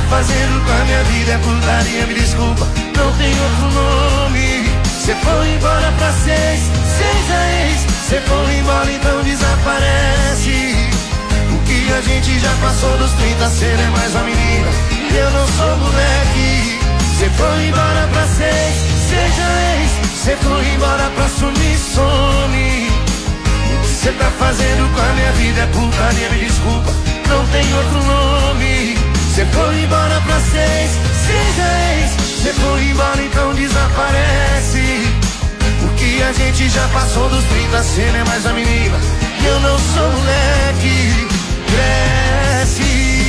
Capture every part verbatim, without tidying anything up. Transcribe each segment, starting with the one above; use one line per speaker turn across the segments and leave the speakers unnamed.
fazendo com a minha vida é putaria, me desculpa, não tem outro nome. Cê foi embora pra seis, seis a ex. Cê foi embora, então desaparece. O que a gente já passou dos trinta, cê não é mais uma menina e eu não sou moleque. Cê foi embora pra seis, seis a ex. Cê foi embora pra sumir, some. O que cê tá fazendo com a minha vida é putaria, me desculpa, não tem outro nome. Cê foi embora pra seis, seis a ex. Cê foi embora, então desaparece. O que a gente já passou dos trinta, cê não é mais a menina e eu não sou moleque. Cresce.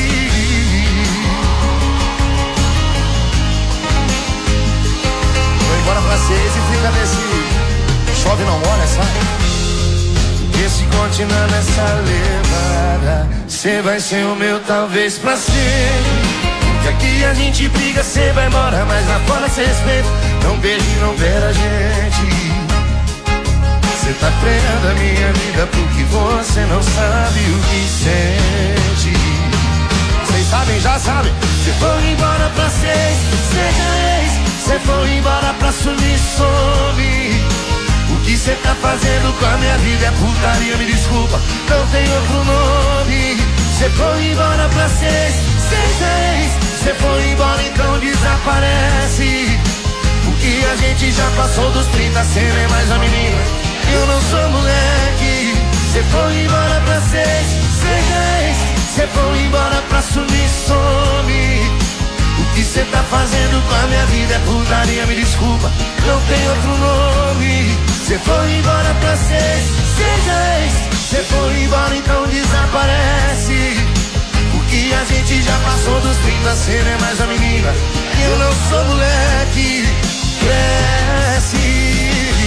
Foi embora pra seis e fica nesse chove não molha, sabe? E se continuar nessa levada, cê vai ser o meu talvez pra sempre. Que aqui a gente briga, cê vai embora, mas lá fora cê respeita. Não beija e não beira a gente. Cê tá freando a minha vida porque você não sabe o que sente. Cês sabem, já sabem. Cê foi embora pra seis, seja ex. Cê foi embora pra sumir, some. O que cê tá fazendo com a minha vida é putaria, me desculpa, não tem outro nome. Cê foi embora pra seis, seja ex. Cê foi embora, então desaparece. O que a gente já passou dos trinta, cê não é mais a menina, eu não sou moleque. Cê foi embora pra seis, seja ex. Cê foi embora pra sumir, some. O que cê tá fazendo com a minha vida é putaria, me desculpa, não tem outro nome. Cê foi embora pra seis, seja ex. Cê foi embora, então desaparece. O que a gente já passou dos trinta, cê não é mais a menina e eu não sou moleque. Cresce.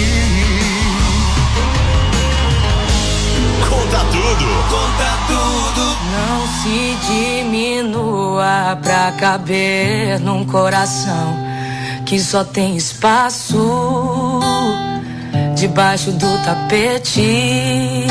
Conta tudo, conta tudo.
Não se diminua pra caber num coração que só tem espaço debaixo do tapete.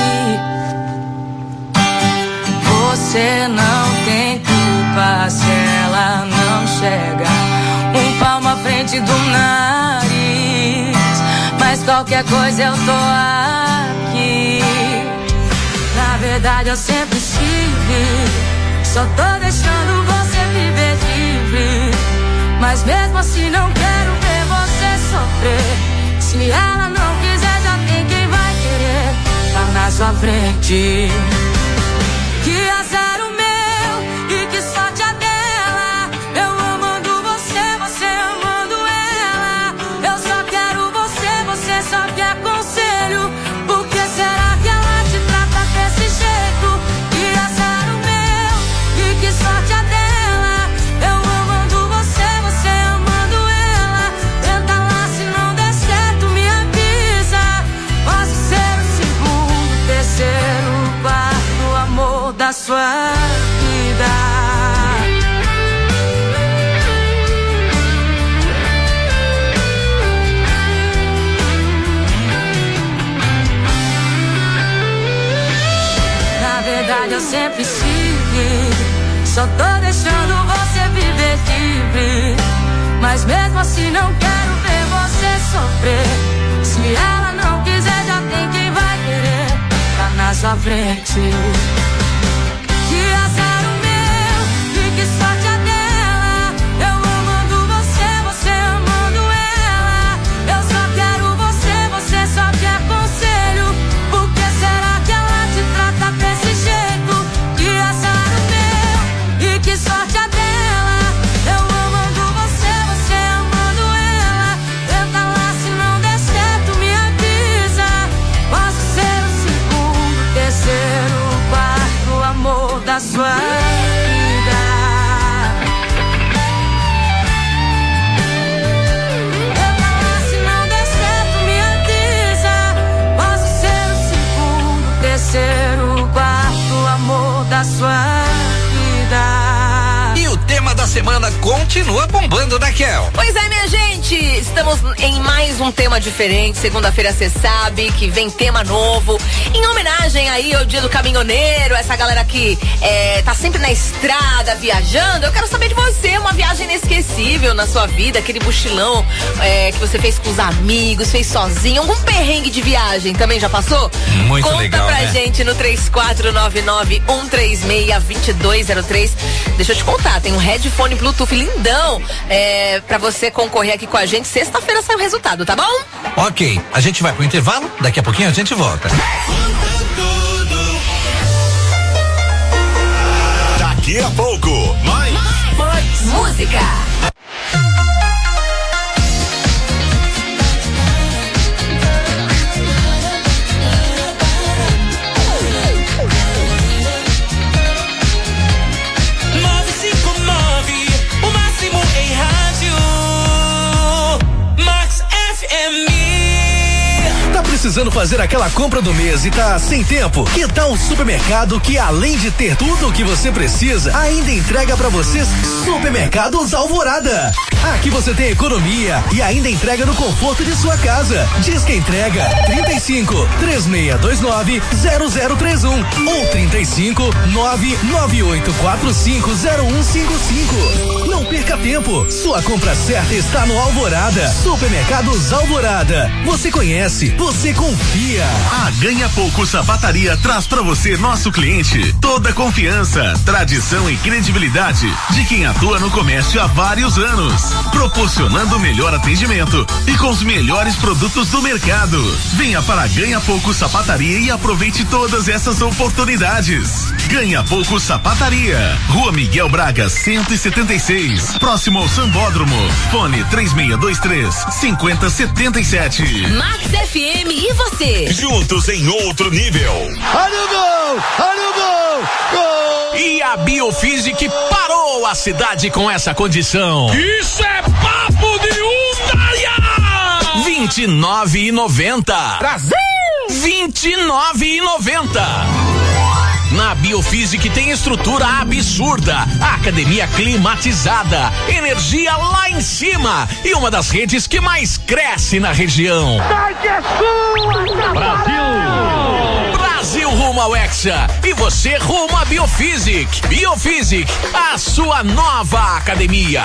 Você não tem culpa se ela não chega um palmo à frente do nariz, mas qualquer coisa eu tô aqui. Na verdade eu sempre estive, só tô deixando você viver livre, mas mesmo assim não quero ver você sofrer. Se ela não quiser, já tem quem vai querer, tá na sua frente. Que azar o meu e que sorte a dela. Eu amando você, você amando ela. Eu só quero você, você só quer conselho. Por que será que ela te trata desse jeito? Que azar o meu e que sorte a dela. Eu amando você, você amando ela. Tenta lá, se não der certo me avisa. Posso ser o segundo, terceiro, quarto amor da sua vida. Na verdade eu sempre estive, só tô deixando você viver livre, mas mesmo assim não quero ver você sofrer. Se ela não quiser, já tem quem vai querer, tá na sua frente. Que azar o meu e que sorte a dela. Eu amando você, você amando ela. Eu só quero você, você só quer conselho. Por que será que ela te trata desse jeito? Que azar o meu e que sorte a dela. Eu amando você, você amando ela. Tenta lá, se não der certo me avisa. Posso ser o segundo, terceiro, quarto amor da sua vida. Tenta lá, se não der certo me avisa. Posso ser o segundo, terceiro, quarto amor da sua vida.
E o tema da
semana continua bombando, né, Kel?
Pois é, minha gente, estamos em mais um tema diferente. Segunda-feira você sabe que vem tema novo. Em homenagem aí ao Dia do Caminhoneiro, essa galera que é, tá sempre na estrada, viajando. Eu quero saber de você, uma viagem inesquecível na sua vida, aquele mochilão é, que você fez com os amigos, fez sozinho, algum perrengue de viagem também já passou?
Muito
Conta
legal,
pra
né?
gente no três quatro nove nove um três seis dois dois zero três. Deixa eu te contar, tem um headphone Bluetooth lindão é, pra você concorrer aqui com a gente. Sexta-feira sai o resultado, tá bom?
Ok, a gente vai pro intervalo, daqui a pouquinho a gente volta.
Daqui a pouco, mais,
mais música.
Precisando fazer aquela compra do mês e tá sem tempo? Que tal o supermercado que, além de ter tudo o que você precisa, ainda entrega pra vocês? Supermercados Alvorada. Aqui você tem economia e ainda entrega no conforto de sua casa. Diz que entrega trinta e cinco, três seis dois nove, zero zero três um ou trinta e cinco, nove nove oito quatro cinco zero um cinco cinco. Não perca tempo. Sua compra certa está no Alvorada. Supermercados Alvorada. Você conhece, você confia.
A Ganha Pouco Sapataria traz pra você, nosso cliente, toda a confiança, tradição e credibilidade de quem atua no comércio há vários anos, proporcionando o melhor atendimento e com os melhores produtos do mercado. Venha para Ganha Pouco Sapataria e aproveite todas essas oportunidades. Ganha Pouco Sapataria, Rua Miguel Braga cento e setenta e seis, próximo ao Sambódromo. Fone três seis dois três, cinco zero sete sete.
Max F M e você.
Juntos em outro nível.
Olha o gol! Olha o gol! Gol!
E a Biofísica parou a cidade com essa condição.
Isso é papo de Undaia!
vinte e nove e noventa.
Brasil!
vinte e nove e noventa. Na Biofísica tem estrutura absurda, academia climatizada, energia lá em cima e uma das redes que mais cresce na região.
Brasil!
Brasil rumo ao Hexa e você rumo a Biofísica. Biofísica, a sua nova academia.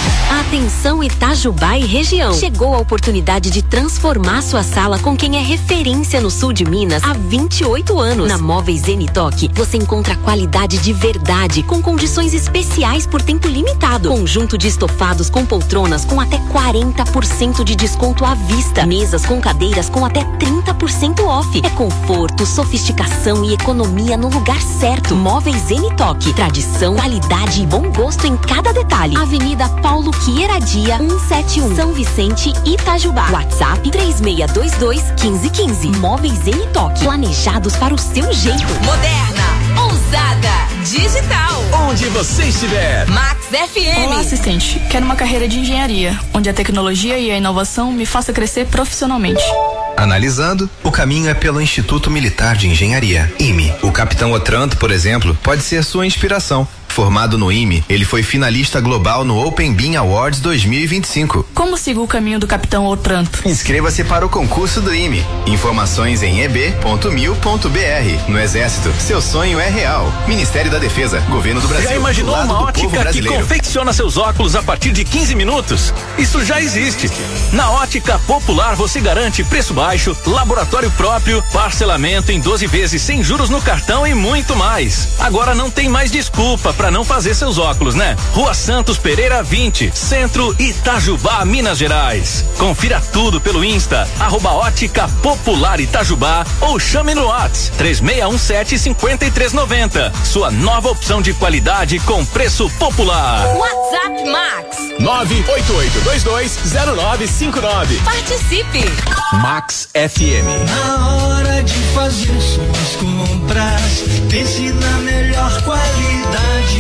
Atenção Itajubá e região. Chegou a oportunidade de transformar sua sala com quem é referência no sul de Minas há vinte e oito anos. Na Móveis Zenitoque, você encontra qualidade de verdade com condições especiais por tempo limitado. Conjunto de estofados com poltronas com até quarenta por cento de desconto à vista. Mesas com cadeiras com até trinta por cento off. É conforto, sofisticação e economia no lugar certo. Móveis Zenitoque. Tradição, qualidade e bom gosto em cada detalhe. Avenida Paulo Queiradia, cento e setenta e um, São Vicente, Itajubá. WhatsApp três seis dois dois, um cinco um cinco. Móveis Zenitoque. Planejados para o seu jeito.
Moderna, ousada, digital.
Onde você estiver.
Max F M.
Olá, assistente. Quero uma carreira de engenharia, onde a tecnologia e a inovação me faça crescer profissionalmente.
Analisando, o caminho é pelo Instituto Militar de Engenharia, I M E. O capitão Otranto, por exemplo, pode ser sua inspiração. Formado no I M E, ele foi finalista global no Open Beam Awards dois mil e vinte e cinco.
Como sigo o caminho do capitão Otranto?
Inscreva-se para o concurso do I M E. Informações em e b ponto mil ponto b r. No Exército, seu sonho é real. Ministério da Defesa, Governo do Brasil.
Já imaginou uma ótica que confecciona seus óculos a partir de quinze minutos? Isso já existe. Na Ótica Popular você garante preço baixo, laboratório próprio, parcelamento em doze vezes sem juros no cartão e muito mais. Agora não tem mais desculpa para não fazer seus óculos, né? Rua Santos Pereira vinte, Centro, Itajubá, Minas Gerais. Confira tudo pelo Insta, arroba Ótica Popular Itajubá ou chame no WhatsApp três seis um sete, cinco três nove zero. Sua nova opção de qualidade com preço popular.
WhatsApp Max
nove oito oito dois dois zero nove cinco nove.
Participe.
Max F M.
Na hora de fazer suas compras, pense na melhor qualidade.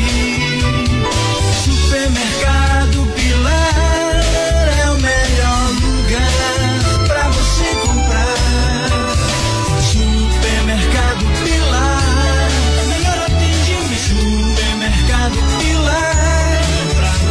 Supermercado Pilar é o melhor lugar pra você comprar. Supermercado Pilar, melhor atendimento. Supermercado Pilar, pra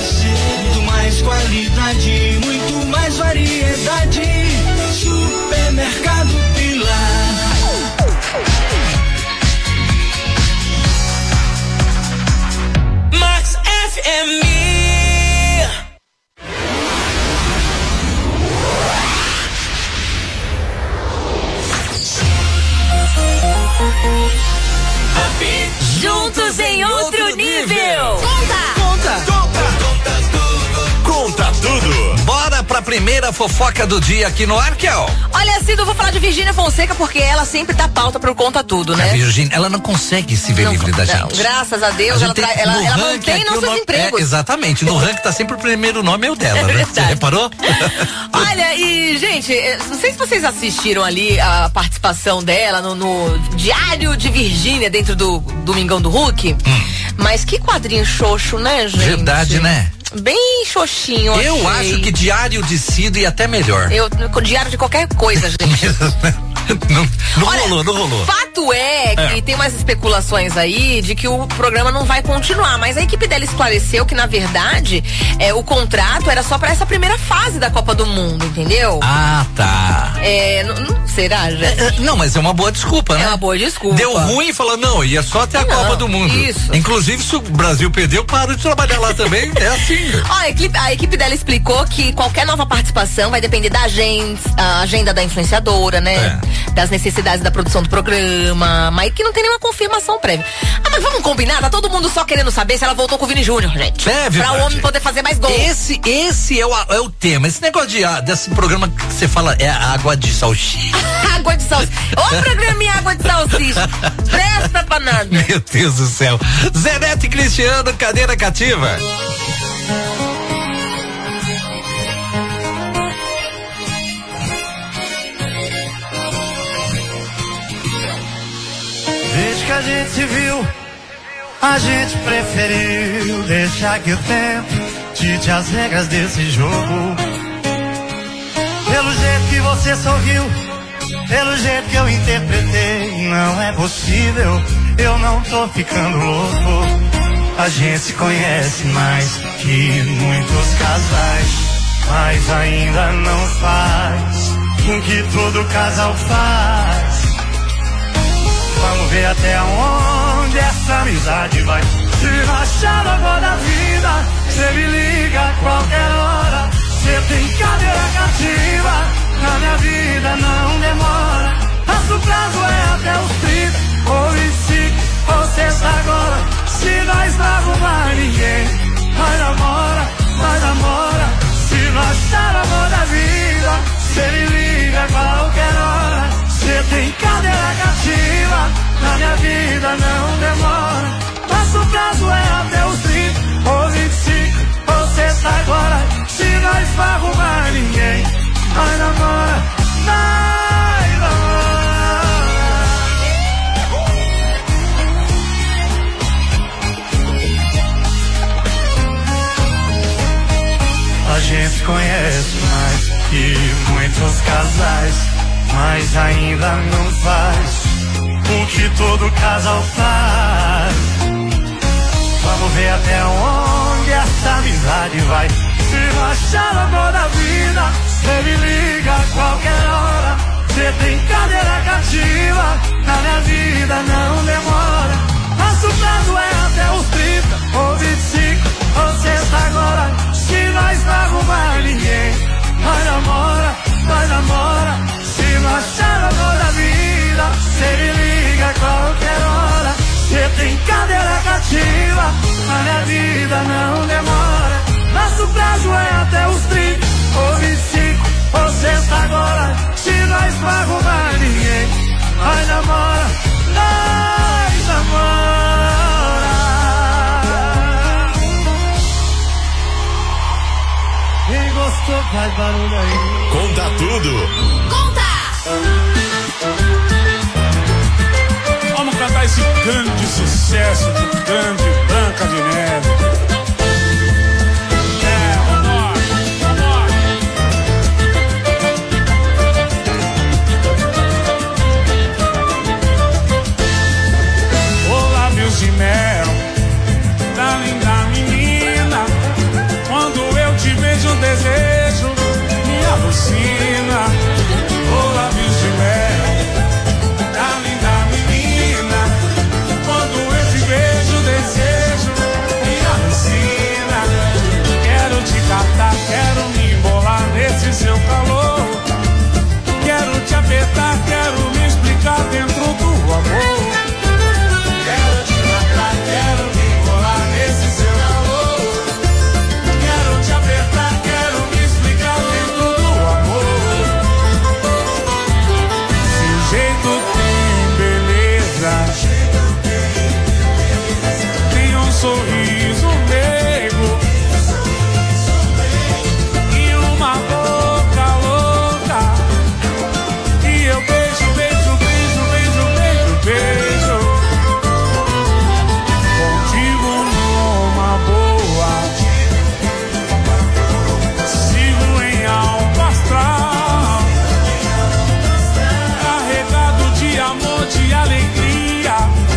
primeira fofoca do dia aqui no Arquel.
Olha, Cido, eu vou falar de Virgínia Fonseca porque ela sempre dá pauta por conta tudo, né?
A Virgínia, ela não consegue se ver
não,
livre da
não,
gente.
Graças a Deus,
a
ela,
tem,
ela, ela mantém nossos
nome,
empregos.
É, exatamente, no ranking tá sempre o primeiro nome é o dela,
é
né? Você reparou?
Olha, e gente, não sei se vocês assistiram ali a participação dela no, no Diário de Virgínia dentro do Domingão do Hulk, hum. mas que quadrinho xoxo, né, gente?
Verdade, né?
Bem xoxinho.
Eu
achei.
acho que Diário de Cido ia até melhor.
Eu, diário de qualquer coisa, gente.
não não
Olha,
rolou, não rolou.
Fato é que é. tem umas especulações aí de que o programa não vai continuar, mas a equipe dela esclareceu que, na verdade, é, o contrato era só pra essa primeira fase da Copa do Mundo, entendeu?
Ah, tá.
É, não, não será, gente?
É, não, mas é uma boa desculpa, né?
É uma boa desculpa.
Deu ruim e falou, não, ia só até a não, Copa do Mundo.
Isso.
Inclusive, se o Brasil perdeu, parou de trabalhar lá também, é assim.
Ó, a, equipe, a equipe dela explicou que qualquer nova participação vai depender da agenda, a agenda da influenciadora, né? É. Das necessidades da produção do programa, mas que não tem nenhuma confirmação prévia. Ah, mas vamos combinar? Tá todo mundo só querendo saber se ela voltou com o Vini Júnior, gente.
É verdade.
Pra o homem poder fazer mais gols.
Esse, esse é o, é o tema. Esse negócio de, desse programa que você fala é água de salsicha.
Água de salsicha. Ô, programinha água de salsicha. Presta pra nada.
Meu Deus do céu. Zé Neto e Cristiano, cadeira cativa.
Desde que a gente se viu, a gente preferiu deixar que o tempo dite as regras desse jogo. Pelo jeito que você sorriu, pelo jeito que eu interpretei, não é possível, eu não tô ficando louco. A gente se conhece mais que muitos casais, mas ainda não faz o que todo casal faz. Vamos ver até onde essa amizade vai. Se rachar agora da vida, cê me liga a qualquer hora. Cê tem cadeira cativa, na minha vida não demora. Nosso prazo é até os trinta ou vinte e cinco ou sexta agora. Se nós não arrumar ninguém, nós namora, nós namora. Se rachar agora da vida, cê me liga a qualquer hora. Cê tem cadeira cativa, na minha vida não demora. Nosso prazo é até os trinta ou vinte e cinco ou sexta agora. Se nós não arrumar ninguém, nós namora, nós namora. A gente conhece mais que muitos casais, mas ainda não faz o que todo casal faz. Vamos ver até onde essa amizade vai. Se rachar a mão da vida, cê me liga a qualquer hora. Cê tem cadeira cativa, na minha vida não demora. Nosso prazo é até os trinta ou vinte e cinco ou sexta agora. Se nós não arrumar ninguém, nós namora, nós namora. Se não achar a dor da vida, cê me liga a qualquer hora. Cê tem cadeira cativa, na minha vida não demora. Nosso prazo é até os trinta ou vinte e cinco ou sexta agora. Se nós não arrumar ninguém, nós namora, nós namora. Quem gostou faz barulho aí.
Conta tudo.
Conta!
Vamos cantar esse grande sucesso do grande Branca de Neve. É, vambora, vambora. Ô lábios de mel da linda menina, quando eu te vejo o desejo me alucina. Ô lábios de mel da linda menina, quando eu te vejo sorriso meigo e uma boca louca. E eu beijo, beijo, beijo, beijo, beijo, beijo. Contigo numa boa. Sigo em alto astral, carregado de amor, de alegria.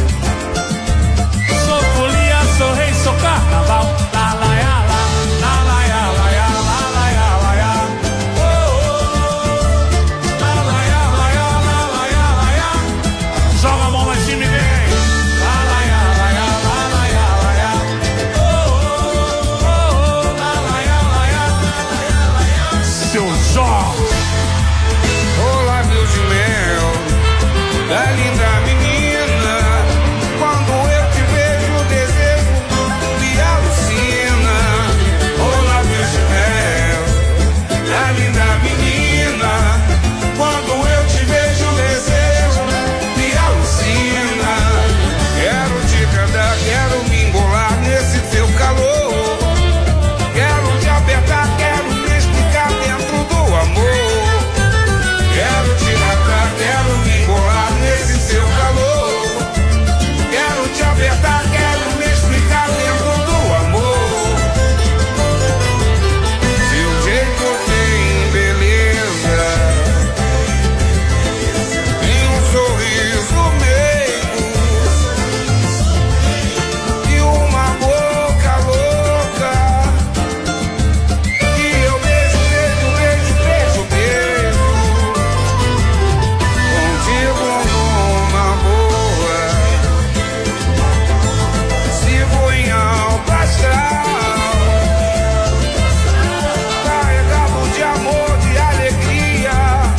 Sou folia, sou rei, sou carnaval. La la ya la, la la ya la ya, la la ya la ya. Oh oh, la la ya la ya, la la ya la ya. Joga a mão lá em cima e vem. La la ya la ya, la la ya la ya. Oh oh oh, la la ya la ya, la la ya la ya. Seu Jorge.
Olá, meu de mel, da linda menina. Quando eu te vejo, o desejo me alucina. Olá, meu de mel, da linda menina. Quando eu te vejo, o desejo me alucina. Quero te cantar, quero me embolar nesse teu calor. Quero te apertar, quero me explicar dentro do amor. Quero te matar, quero me embolar nesse seu calor. Quero te apertar, quero me explicar dentro do amor. Seu jeito tem beleza, tem um sorriso meigo e uma boca louca. E eu beijo, beijo, beijo, beijo, beijo. Contigo numa boa. Sigo em alto astral, carregado de amor, de alegria.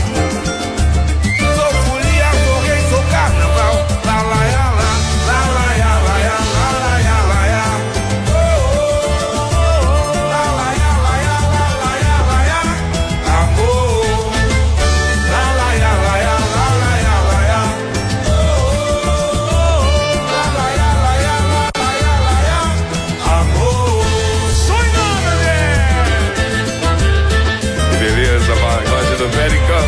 Sou folia, sou rei, sou carnaval. La la ya la, la la ya la ya, la la ya la ya. Oh oh oh, la la ya la ya, la la ya la ya. Amor. La la ya la ya, la la ya la ya. Oh oh oh, la la ya la ya, la la ya la ya. Amor.
Sonho, bebê.
Beleza, vai, loja do América.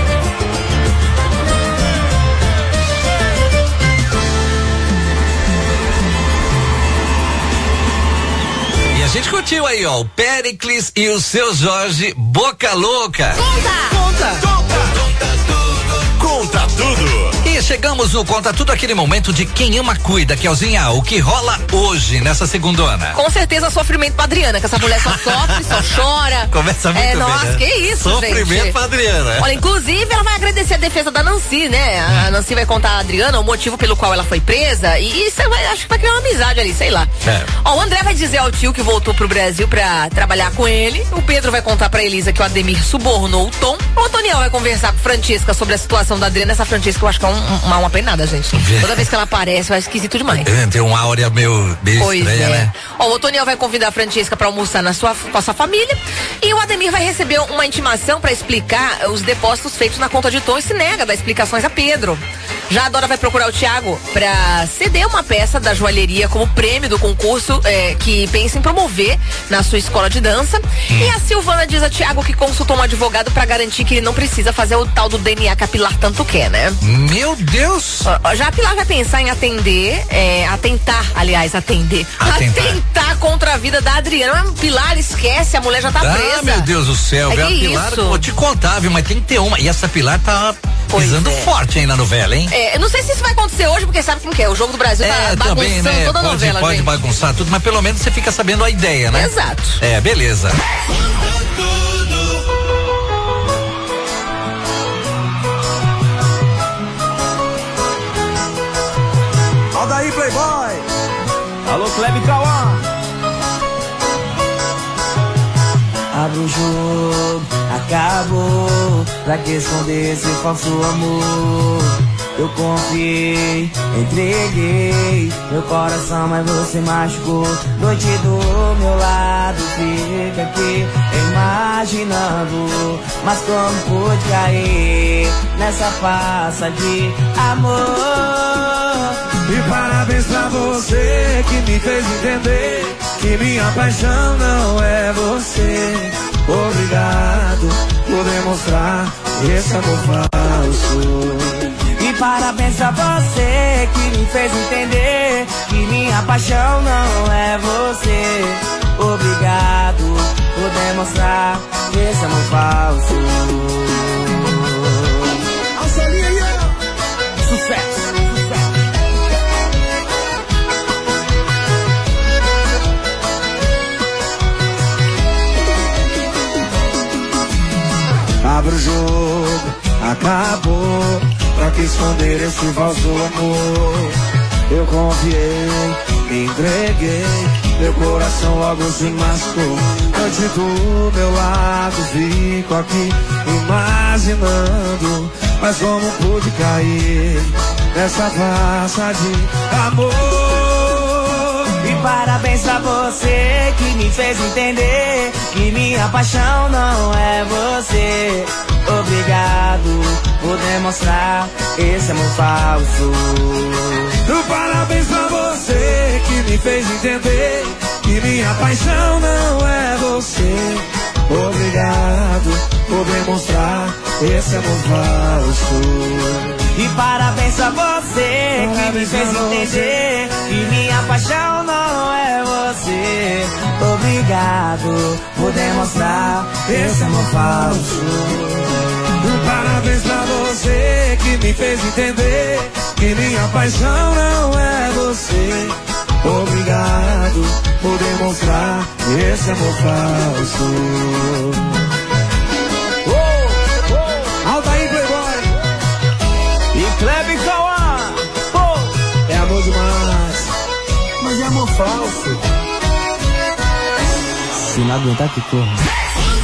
E a gente curtiu aí, ó, o Péricles e o seu Jorge, Boca Louca.
Conta!
Conta tudo.
E chegamos no Conta Tudo, aquele momento de quem ama cuida, Kelzinha, o que rola hoje, nessa segundona?
Com certeza sofrimento pra Adriana, que essa mulher só sofre, só chora.
Começa muito
é,
bem,
nossa,
né?
que isso,
Sofrimento
gente.
pra Adriana.
Olha, inclusive ela vai agradecer a defesa da Nancy, né? A Nancy vai contar a Adriana o motivo pelo qual ela foi presa e isso vai, acho que vai criar uma amizade ali, sei lá.
É.
Ó, o André vai dizer ao tio que voltou pro Brasil pra trabalhar com ele. O Pedro vai contar pra Elisa que o Ademir subornou o Tom. O Antoniel vai conversar com Francesca sobre a situação da Adriana. Essa Francesca eu acho que é um, uma, uma penada, gente. Toda vez que ela aparece, vai esquisito demais.
Tem uma áurea meio, meio
Pois
estranha,
é.
né?
Ó, o Otoniel vai convidar a Francesca pra almoçar na sua, com a sua família. E o Ademir vai receber uma intimação pra explicar os depósitos feitos na conta de Tom e se nega a dar explicações a Pedro. Já a Dora vai procurar o Thiago pra ceder uma peça da joalheria como prêmio do concurso é, que pensa em promover na sua escola de dança. Hum. E a Silvana diz a Thiago que consultou um advogado pra garantir que ele não precisa fazer o tal do D N A que a Pilar tanto quer, né?
Meu Deus!
Ó, já a Pilar vai pensar em atender, é, atentar, aliás, atender.
Atentar.
Atentar contra a vida da Adriana. Mas Pilar, esquece, a mulher já tá presa.
Ah, meu Deus do céu,
é
viu? A Pilar,
isso?
vou te contar, viu? Mas tem que ter uma. E essa Pilar tá
Pois
pisando
é.
forte aí na novela, hein?
É, eu não sei se isso vai acontecer hoje, porque sabe como que é? O Jogo do Brasil tá
É,
bagunçando
também, né?
toda a
Pode,
novela,
pode
gente.
bagunçar tudo, mas pelo menos você fica sabendo a ideia, né?
Exato.
É, beleza.
Roda aí, Playboy. Alô, Cleve Cauã. Abre o jogo, acabou. Pra que esconder esse falso amor? Eu confiei, entreguei meu coração, mas você machucou. Noite do meu lado, fica aqui imaginando. Mas como pude cair nessa farsa de amor?
E parabéns pra você que me fez entender que minha paixão não é você. Obrigado por demonstrar esse amor falso.
E parabéns pra você que me fez entender que minha paixão não é você. Obrigado por demonstrar esse amor falso. Sucesso.
Abre o jogo, acabou. Pra que esconder esse falso amor? Eu confiei, me entreguei, meu coração logo se machucou. Antes do meu lado, fico aqui imaginando, mas como pude cair nessa farsa de amor?
E parabéns pra você que me fez entender que minha paixão não é você. Obrigado por demonstrar esse amor falso.
Parabéns pra você que me fez entender que minha paixão não é você. Obrigado por demonstrar esse amor falso.
E parabéns pra você que me fez entender que minha paixão não é você. Obrigado por demonstrar esse amor falso.
Parabéns pra você que me fez entender que minha paixão não é você. Obrigado por demonstrar esse amor falso. Oh, oh. Altair Playboy e Kleber Cauã. Oh. É amor demais, mas é amor falso.
Se não aguentar que corra.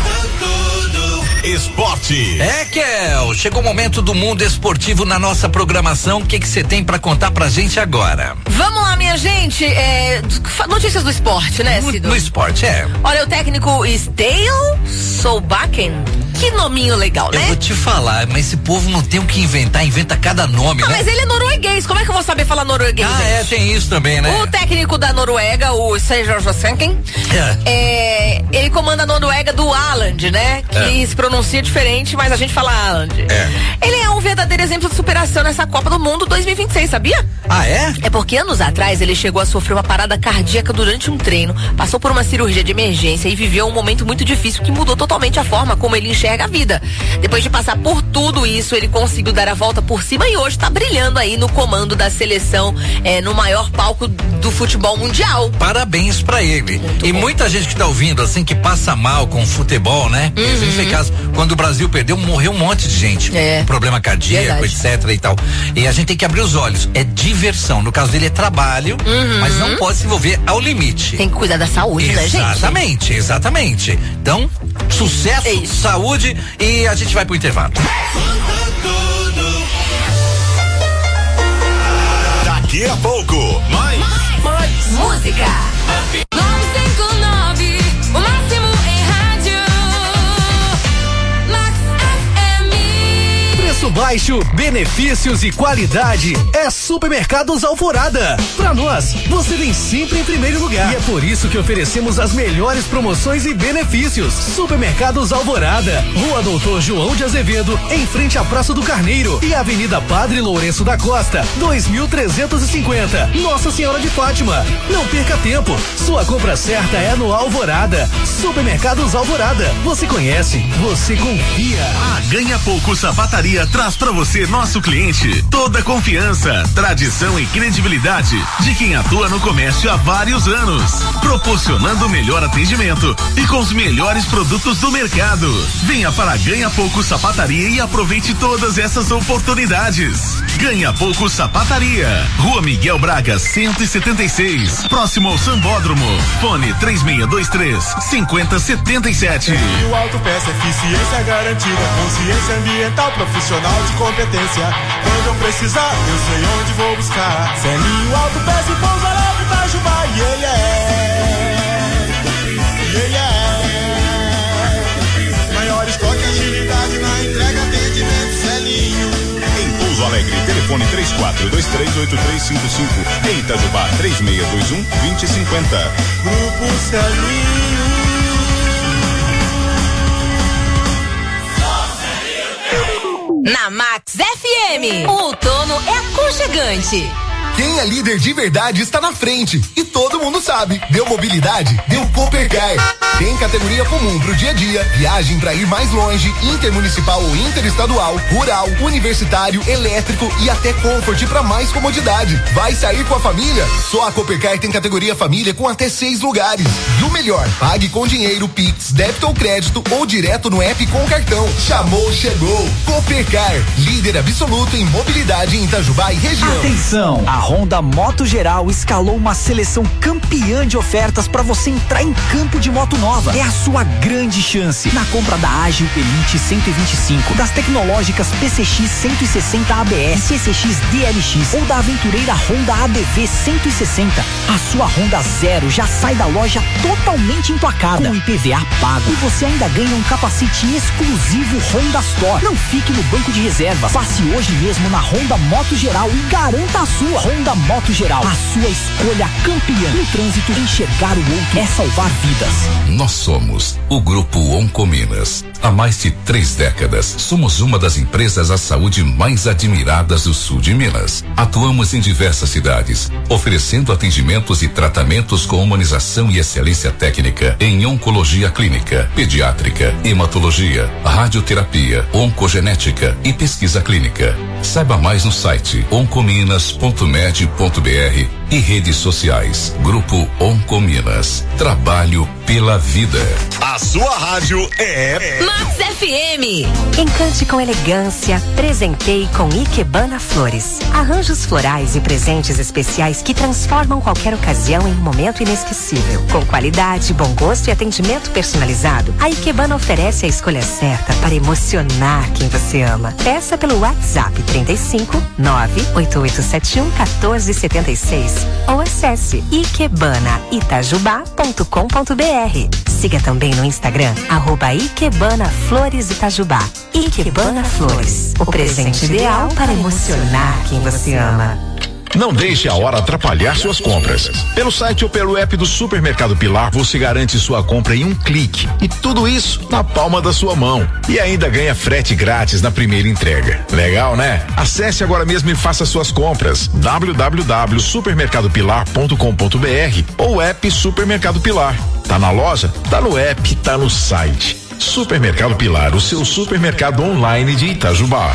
Esporte. É, Kel, chegou o momento do mundo esportivo na nossa programação. O que que você tem pra contar pra gente agora?
Vamos lá, minha gente. É, notícias do esporte, né, Cido?
No esporte, é.
Olha, o técnico Stale Solbakken. Que nominho legal, né?
Eu vou te falar, mas esse povo não tem o que inventar, inventa cada nome,
não,
né?
Mas ele é norueguês, como é que eu vou saber falar norueguês?
Ah,
gente?
é, tem isso também, né?
O técnico da Noruega, o Seijor Josenken, é. é, ele comanda a Noruega do Haaland, né? Que é. se pronuncia diferente, mas a gente fala Haaland. É. Ele é um verdadeiro exemplo de superação nessa Copa do Mundo dois mil e vinte e seis, sabia?
Ah, é?
É porque anos atrás ele chegou a sofrer uma parada cardíaca durante um treino, passou por uma cirurgia de emergência e viveu um momento muito difícil que mudou totalmente a forma como ele enxerga a vida. Depois de passar por tudo isso, ele conseguiu dar a volta por cima e hoje tá brilhando aí no comando da seleção, é, no maior palco do futebol mundial.
Parabéns pra ele. Muito e bom. Muita gente que tá ouvindo, assim, que passa mal com o futebol, né? Uhum. Caso, quando o Brasil perdeu, morreu um monte de gente. É. Com problema cardíaco, verdade. Etc e tal. E a gente tem que abrir os olhos. É diversão. No caso dele é trabalho, uhum. mas não pode se envolver ao limite.
Tem que cuidar da saúde,
exatamente,
né, gente?
Exatamente, exatamente. Então, sucesso, é saúde e a gente vai pro intervalo.
Daqui a pouco, mais,
mais, mais música.
nove cinco nove, o máximo em rádio. Max F M.
Preço baixo, benefícios e qualidade é Supermercados Alvorada. Pra nós, você vem sempre em primeiro lugar. E é por isso que oferecemos as melhores promoções e benefícios. Supermercados Alvorada, Rua Doutor João de Azevedo, em frente à Praça do Carneiro e Avenida Padre Lourenço da Costa, dois mil trezentos e cinquenta. Nossa Senhora de Fátima. Não perca tempo. Sua compra certa é no Alvorada. Supermercados Alvorada. Você conhece, você confia.
A Ganha Pouco Sapataria traz pra você, nosso cliente, toda a confiança, tradição e credibilidade de quem atua no comércio há vários anos, proporcionando o melhor atendimento e com os melhores produtos do mercado. Venha para a Ganha Pouco Sapataria e aproveite todas essas oportunidades. Ganha Pouco Sapataria, Rua Miguel Braga, cento e setenta e seis, próximo ao Sambódromo. Fone três seis dois três, cinco zero sete sete.
E o Autopeça, eficiência garantida, consciência ambiental, profissional de competência. Quando eu precisar, eu sei onde vou buscar. Celinho Autopeça e Pouso Alegre, Itajubá, e ele é, e ele é. Maior estoque, agilidade na entrega, atendimento, Celinho.
Em Pouso Alegre, telefone
Telefone três quatro dois três oito três cinco cinco. Em Itajubá, três seis dois um, dois zero cinco zero.
Grupo Selinho.
Na Max F M, o outono é aconchegante.
Quem é líder de verdade está na frente e todo mundo sabe. Deu mobilidade? Deu Coopercar. Tem categoria comum pro dia a dia, viagem para ir mais longe, intermunicipal ou interestadual, rural, universitário, elétrico e até comfort para mais comodidade. Vai sair com a família? Só a Coopercar tem categoria família com até seis lugares. E o melhor, pague com dinheiro, Pix, débito ou crédito ou direto no app com cartão. Chamou, chegou. Coopercar, líder absoluto em mobilidade em Itajubá e região.
Atenção, a Honda Moto Geral escalou uma seleção campeã de ofertas para você entrar em campo de moto nova. É a sua grande chance. Na compra da Ágil Elite cento e vinte e cinco, das tecnológicas P C X cento e sessenta A B S, C C X D L X ou da aventureira Honda A D V cento e sessenta, a sua Honda Zero já sai da loja totalmente emplacada, com I P V A pago. E você ainda ganha um capacete exclusivo Honda Store. Não fique no banco de reservas. Passe hoje mesmo na Honda Moto Geral e garanta a sua. Honda Moto Geral, a sua escolha campeã. No trânsito, enxergar o outro é salvar vidas.
Nós somos o Grupo Oncominas. Há mais de três décadas, somos uma das empresas à saúde mais admiradas do sul de Minas. Atuamos em diversas cidades, oferecendo atendimentos e tratamentos com humanização e excelência técnica em oncologia clínica, pediátrica, hematologia, radioterapia, oncogenética e pesquisa clínica. Saiba mais no site oncominas ponto med ponto br e redes sociais. Grupo Oncominas. Trabalho pela vida.
A sua rádio é
Max F M.
Encante com elegância, presentei com Ikebana Flores. Arranjos florais e presentes especiais que transformam qualquer ocasião em um momento inesquecível. Com qualidade, bom gosto e atendimento personalizado, a Ikebana oferece a escolha certa para emocionar quem você ama. Peça pelo WhatsApp trinta e cinco, nove oito oito sete um, um quatro sete seis ou acesse ikebana itajubá ponto com ponto br. Siga também no Instagram, arroba Ikebana Flores Itajubá. Ikebana Flores, o presente ideal para emocionar quem você ama.
Não deixe a hora atrapalhar suas compras. Pelo site ou pelo app do Supermercado Pilar, você garante sua compra em um clique. E tudo isso na palma da sua mão. E ainda ganha frete grátis na primeira entrega. Legal, né? Acesse agora mesmo e faça suas compras. w w w ponto supermercado pilar ponto com ponto br ou app Supermercado Pilar. Tá na loja? Tá no app, tá no site. Supermercado Pilar, o seu supermercado online de Itajubá.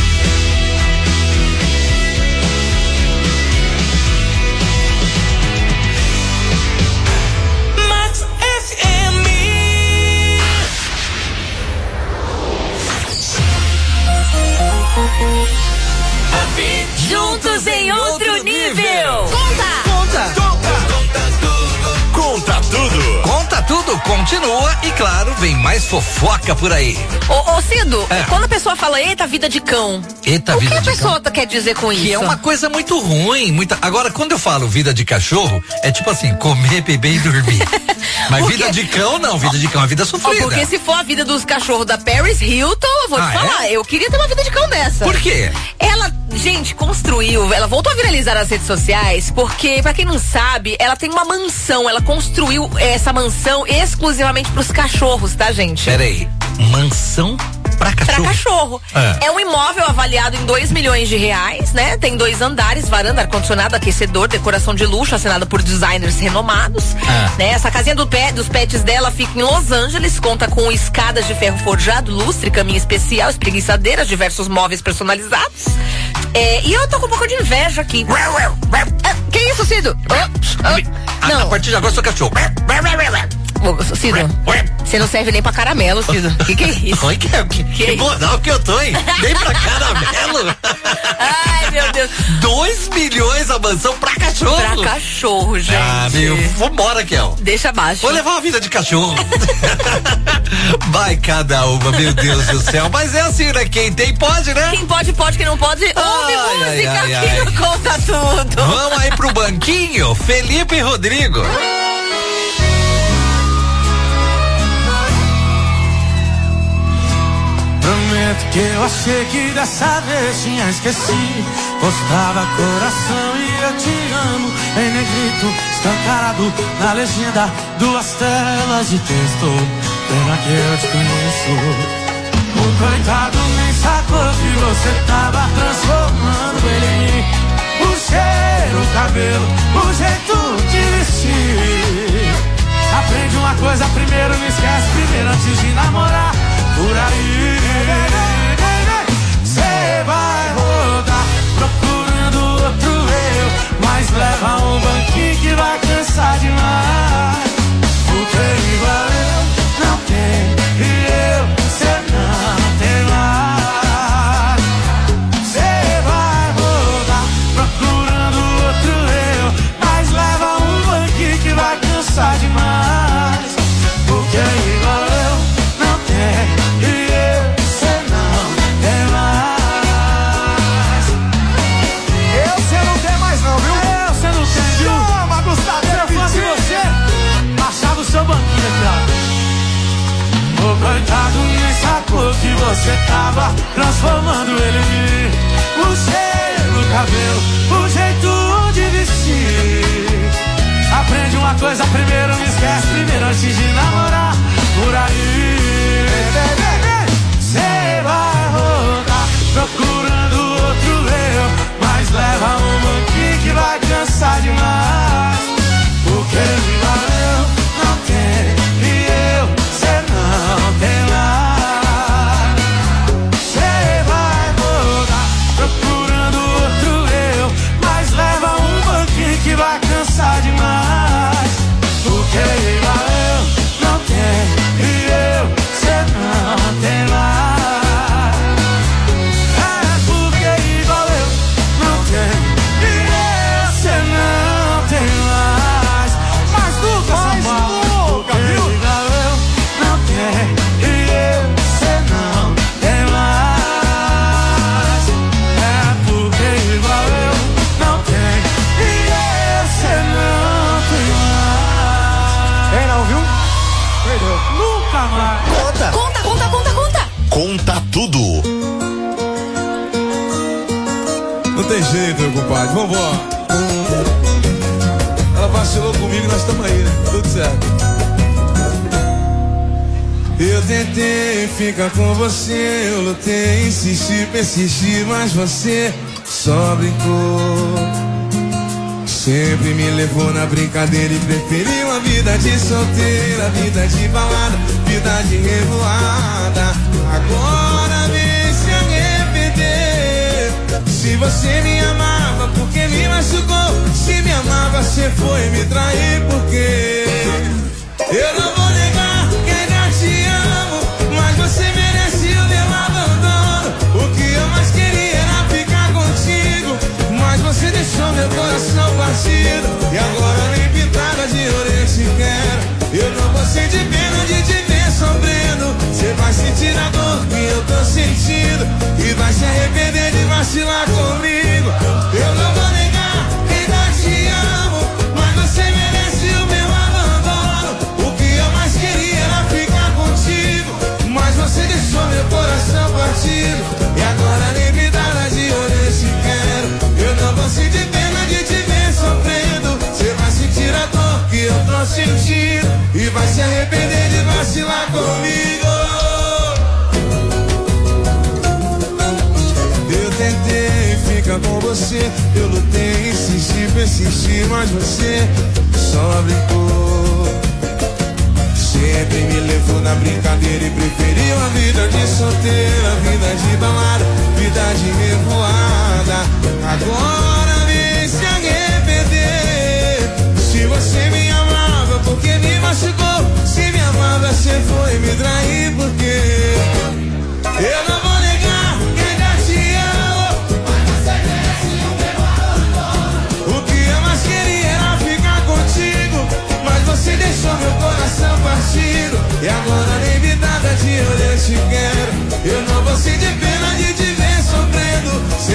Juntos em outro nível. Conta!
Conta!
Conta tudo! Conta tudo!
Conta tudo, continua e claro, vem mais fofoca por aí.
Ô, ô Cido, é. Quando a pessoa fala, eita vida de cão,
eita
o
vida
que a
de
pessoa
cão?
quer dizer com
que
isso?
Que é uma coisa muito ruim, muita... Agora, quando eu falo vida de cachorro, é tipo assim, comer, beber e dormir. Mas porque... vida de cão não, vida de cão é vida sofrida.
Oh, porque se for a vida dos cachorros da Paris Hilton, eu vou ah, te falar, é? eu queria ter uma vida de cão dessa.
Por quê?
Ela, gente, construiu, ela voltou a viralizar nas redes sociais, porque, pra quem não sabe, ela tem uma mansão, ela construiu essa mansão exclusivamente pros cachorros, tá, gente?
Peraí, mansão pra cachorro?
Pra cachorro. É. é um imóvel avaliado em dois milhões de reais, né? Tem dois andares, varanda, ar-condicionado, aquecedor, decoração de luxo, assinada por designers renomados. Ah. Né? Essa casinha do pé, dos pets dela fica em Los Angeles, conta com escadas de ferro forjado, lustre, caminho especial, espreguiçadeiras, diversos móveis personalizados. É, e eu tô com um pouco de inveja aqui. Ah, que isso, Cido? Oh, oh,
não. A partir de agora eu sou cachorro.
Ô, Cido, você não serve nem pra caramelo, Cido. Que que é isso?
Oi, que, que, que, que bodal que eu tô, hein? Nem pra caramelo.
Ai, meu Deus.
Dois milhões a mansão pra cachorro.
Pra cachorro, gente.
Ah, meu, vambora, Kel.
Deixa abaixo.
Vou levar uma vida de cachorro. Vai cada uma, meu Deus do céu. Mas é assim, né? Quem tem pode, né?
Quem pode, pode. Quem não pode, ouve ai, música ai, ai, aqui ai. no Conta Tudo.
Vamos aí pro banquinho, Felipe e Rodrigo.
Prometo que eu achei que dessa vez tinha esquecido. Postava coração e eu te amo em negrito, escancarado na legenda, duas telas de texto. Pena que eu te conheço. O coitado nem sacou que você tava transformando ele em mim. O cheiro, o cabelo, o jeito de vestir. Aprende uma coisa primeiro, não esquece primeiro antes de namorar. Por aí cê vai rodar procurando outro eu, mas leva um banquinho que vai cansar demais. Porque igual eu não tem e eu cê não tem mais. Cê vai rodar procurando outro eu, mas leva um banquinho que vai cansar demais. Porque igual eu não tem e eu cê não tem mais.
Eu cê não tem mais não, viu?
Eu cê não tem, viu?
Chama, Gustavo.
Se eu fosse você, baixava o seu banquinho aqui, ó. O coitado nem sacou que você tava transformando ele em mim. O cheiro, o cabelo, o jeito de vestir. Aprende uma coisa primeiro, não esquece primeiro antes de namorar. Por aí cê vai rodar procurando outro eu, mas leva um banquinho que vai cansar demais. Porque igual eu não tenho e eu cê não tem mais. Cê vai rodar procurando outro eu, mas leva um banquinho que vai cansar demais. Porque igual eu não tenho e eu cê não tem mais. É porque igual eu não tenho e eu cê não tem mais. Mas nunca, mais nunca, viu? Igual eu não tenho e eu cê não tem mais. É porque igual eu não tenho e eu cê não tem mais.
Tem não, viu?
Perdeu. Nunca mais.
Conta.
Conta, conta, conta, conta.
Conta tudo.
Não tem jeito, meu compadre. Vambora. Ela vacilou comigo, nós estamos aí, né? Tudo certo. Eu tentei ficar com você, eu lutei, insisti, persisti, mas você só brincou. Sempre me levou na brincadeira e preferiu a vida de solteira, vida de balada, vida de revoada. Agora vem se arrepender. Se você me amava, porque me machucou? Se me amava, você foi me trair, porque eu não vou negar que ainda te amo, mas você merece o meu abandono. O que eu mais queria era ficar contigo, mas você deixou meu coração partido. E agora nem pintada de orelha te quero. Eu não vou sentir pena de te ver sofrendo. Você vai sentir a dor que eu tô sentindo e vai se arrepender de vacilar comigo. Eu não vou negar que ainda te amo, mas você merece o meu abandono. O que eu mais queria era ficar contigo, mas você deixou meu coração partido. E agora nem pintada de orelha te quero. Eu não vou sentir pena de te ver sofrendo. Você vai sentir a dor que eu tô sentindo e vai se arrepender de vacilar comigo. Eu tentei ficar com você, eu lutei, insisti, persisti, mas você só brincou. Sempre me levou na brincadeira e preferiu a vida de solteira, vida de balada, vida de revoada. Agora vem se arrepender. Se você me amava, porque me machucou? Se me amava, você foi me trair, porque eu não vou negar que ainda te amo, mas você merece o meu abandono. O que eu mais queria era ficar contigo, mas você deixou meu coração partido. E agora nem vidada de olho eu te quero. Eu não vou sentir pena de te ver sofrendo. Você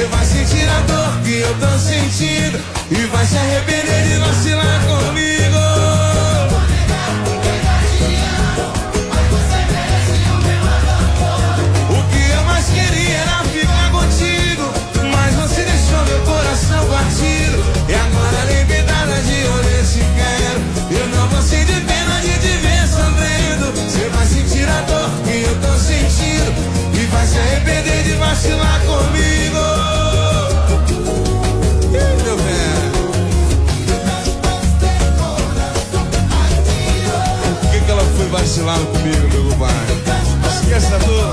vacilando comigo, meu compadre. Esqueça tudo.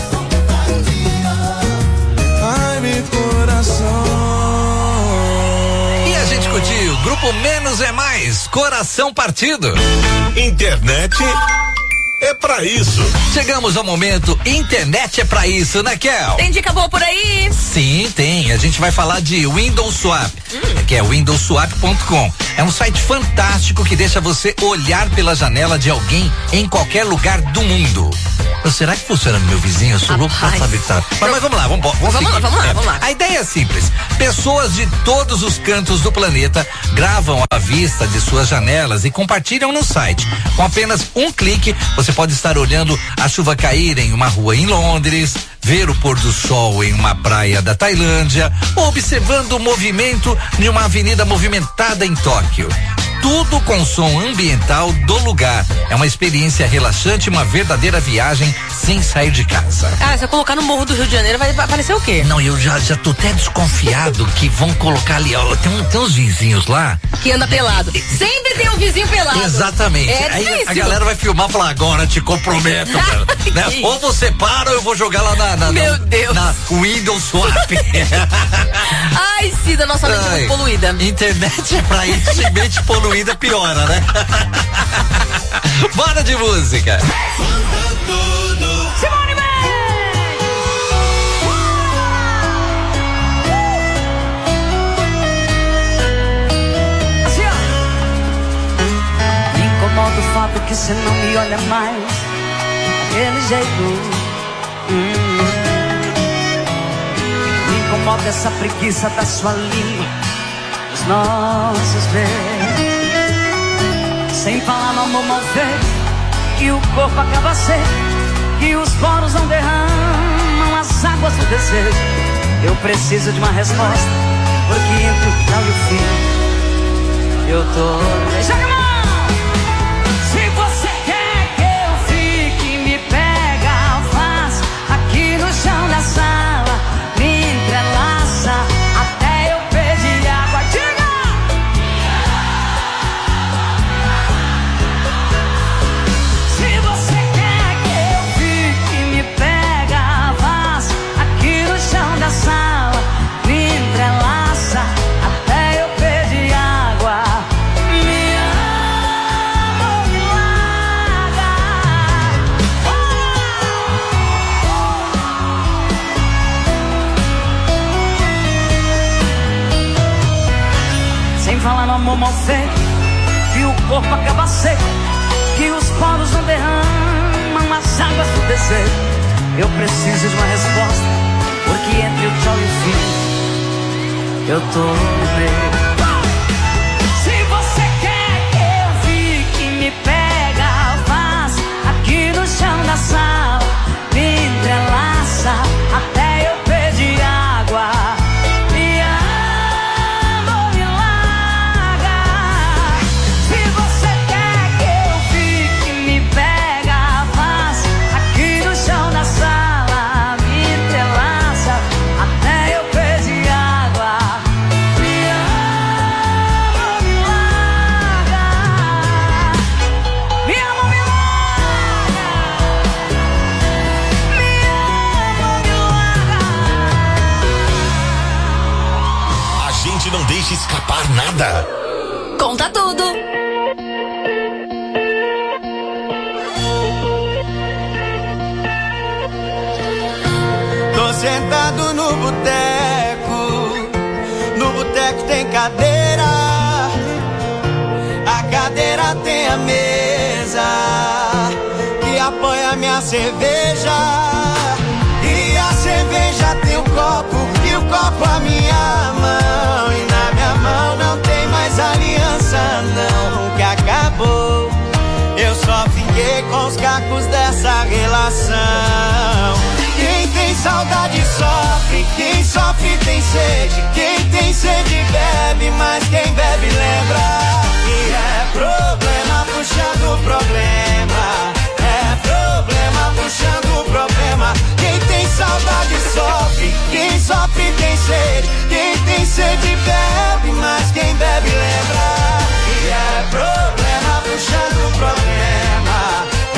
Ai, meu coração.
E a gente curtiu, Grupo Menos é Mais, Coração Partido.
Internet é pra isso.
Chegamos ao momento, internet é pra isso, né, Kel?
Tem dica boa por aí?
Sim, tem. A gente vai falar de Windows Swap, hum. que é windows swap ponto com. É um site fantástico que deixa você olhar pela janela de alguém em qualquer lugar do mundo. Será que funciona no meu vizinho? Eu sou
Rapaz.
louco pra saber que tá. Mas, mas vamos lá, vamos, vamos,
vamos lá, vamos lá,
é.
vamos lá.
A ideia é simples. Pessoas de todos os cantos do planeta gravam a vista de suas janelas e compartilham no site. Com apenas um clique, você pode estar olhando a chuva cair em uma rua em Londres, ver o pôr do sol em uma praia da Tailândia ou observando o movimento de uma avenida movimentada em Tóquio. Tudo com som ambiental do lugar. É uma experiência relaxante, uma verdadeira viagem sem sair de casa.
Ah, se eu colocar no Morro do Rio de Janeiro, vai aparecer o quê?
Não, eu já, já tô até desconfiado que vão colocar ali, ó, tem, um, tem uns vizinhos lá.
Que anda pelado. Sempre tem um vizinho pelado.
Exatamente.
É
Aí
difícil.
a galera vai filmar e falar, agora te comprometo, cara. Né? Ou você para ou eu vou jogar lá na, na,
Meu
na,
Deus.
na Windows Swap.
Ai, Cida, nossa mente
Ai,
muito poluída.
Internet é pra isso e mente poluída piora, né? Bora de música.
Simone Mendes!
Assim, ó. Me incomoda o fato que você não me olha mais daquele jeito. Hum. Me incomoda essa preguiça da sua língua, dos nossos beijos. Sem falar no amor mal feito, que o corpo acaba seco, que os poros não derramam as águas do desejo. Eu preciso de uma resposta, porque entre o tal e o fim, eu tô... Joga a mão! Se você quer que eu fique, me pega, faz aqui no chão da sala, me entrelaça até eu pedir água. Diga! Sala, me entrelaça até eu pedir água. Me ama, me larga. Sem falar no amor mal feito, que o corpo acaba seco, que os poros não derramam as águas do desejo. Eu preciso de uma resposta, porque entre o tchau e o fim, eu tô no meio. Se você quer que eu fique, me pega, faz aqui no chão da sala, me entrelaça até eu pedir água. Me ama, me larga. Se você quer que eu fique, me pega, faz aqui no chão da sala, me entrelaça até eu pedir água. Me ama, me larga. Me ama, me larga. Me ama, me larga.
A gente não deixa escapar nada.
Conta tudo.
Tô sentado no boteco, no boteco tem cadeira, a cadeira tem a mesa que apoia minha cerveja, e a cerveja tem o copo, e o copo a minha mão, e na minha mão não tem mais aliança não, que acabou, eu só fiquei com os cacos dessa relação. Quem tem saudade sofre, quem sofre tem sede, quem tem sede bebe, mas quem bebe lembra. E é problema puxando problema, é problema puxando problema. Quem tem saudade sofre, quem sofre tem sede, quem tem sede bebe, mas quem bebe lembra. E é problema puxando problema,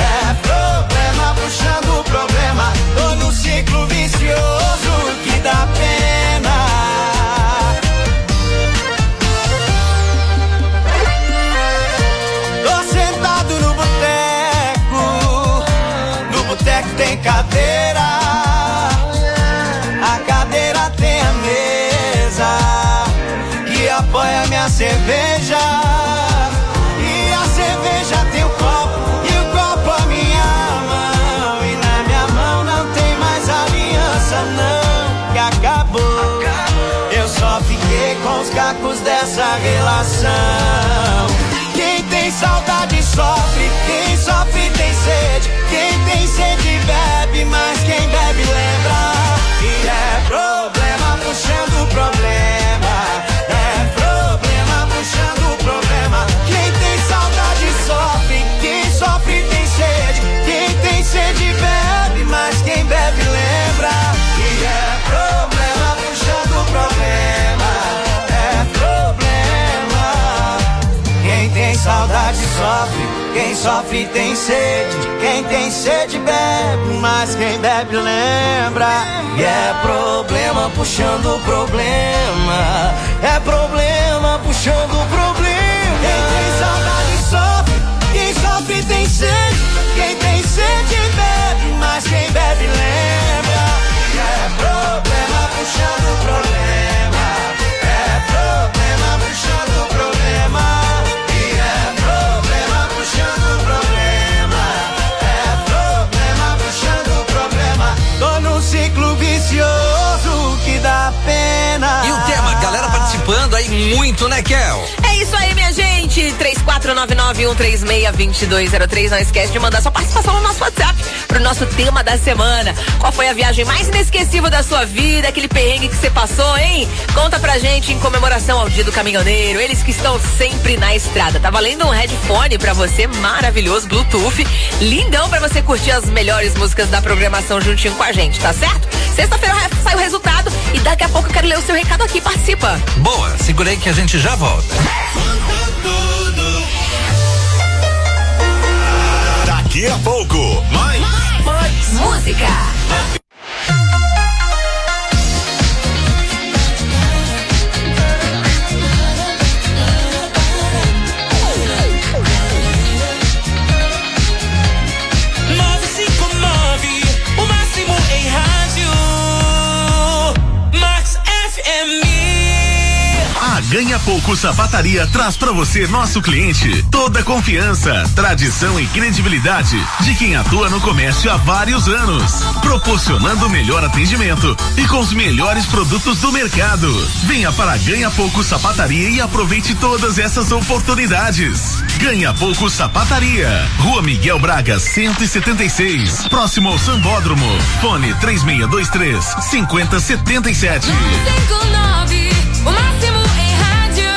nossa relação. Quem tem saudade sofre, quem sofre tem sede. Quem tem sede bebe, mas quem bebe lembra. E é problema puxando problema, é problema puxando problema. Quem tem saudade sofre, quem sofre tem sede. Quem tem sede bebe, mas quem bebe lembra. E é problema puxando problema, é problema. Quem tem saudade sofre, quem sofre tem sede. Quem tem sede bebe, mas quem bebe lembra. E é problema puxando problema, é problema puxando problema. Quem tem saudade sofre, quem sofre tem sede. Quem tem sede bebe, mas quem bebe lembra. E é problema puxando problema, é problema puxando problema. E é problema puxando problema, é problema puxando problema. Tô num ciclo vicioso que dá pena.
E o tema, galera participando aí muito, né, Kel?
É isso aí, minha gente. três quatro nove nove um três seis dois dois zero três. Não esquece de mandar sua participação no nosso WhatsApp pro nosso tema da semana. Qual foi a viagem mais inesquecível da sua vida? Aquele perrengue que você passou, hein? Conta pra gente em comemoração ao Dia do Caminhoneiro. Eles que estão sempre na estrada. Tá valendo um headphone pra você, maravilhoso, Bluetooth. Lindão pra você curtir as melhores músicas da programação juntinho com a gente, tá certo? Sexta-feira sai o resultado e daqui a pouco eu quero ler o seu recado aqui. Participa.
Boa, segurei que a gente já volta.
Daqui a pouco, mais,
mais, mais música.
nove cinco nove, o máximo em rádio. Max F M.
A Ganha Pouco Sapataria traz pra você, nosso cliente, toda a confiança, tradição e credibilidade de quem atua no comércio há vários anos, proporcionando o melhor atendimento e com os melhores produtos do mercado. Venha para a Ganha Pouco Sapataria e aproveite todas essas oportunidades. Ganha Pouco Sapataria, Rua Miguel Braga, cento e setenta e seis, próximo ao Sambódromo. Fone três seis dois três, cinco zero sete sete.
cinco nove, o máximo em rádio.